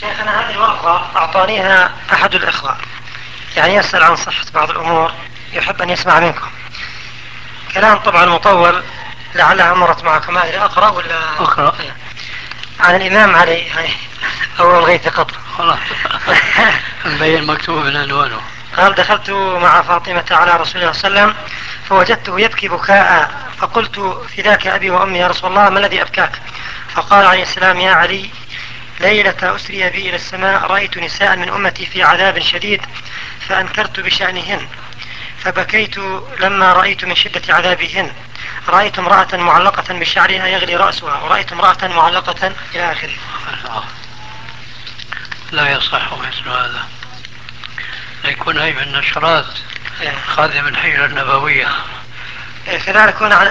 شيخنا هذه الورقة أعطانيها أحد الإخوة، يعني يسأل عن صحة بعض الأمور، يحب أن يسمع منكم كلام طبعا مطول، لعلها مرت معكم. ما أدري أقرأ ولا اقرأ. عن الإمام علي أول غيث قطر. خلاص. مبين مكتوب من عنوانه. قال: دخلت مع فاطمة على رسول الله صلى الله عليه وسلم فوجدته يبكي بكاء، فقلت: فداك أبي وأمي يا رسول الله، ما الذي أبكاك؟ فقال عليه السلام: يا علي، ليلة أسري بي إلى السماء رأيت نساء من أمتي في عذاب شديد فأنكرت بشأنهن فبكيت لما رأيت من شدة عذابهن. رأيت امرأة معلقة بشعرها يغلي رأسها، ورأيت امرأة معلقة إلى آخره. لا يصح مثل هذا، يكون هي من نشرات خادم الحيرة النبوية. كذلك هنا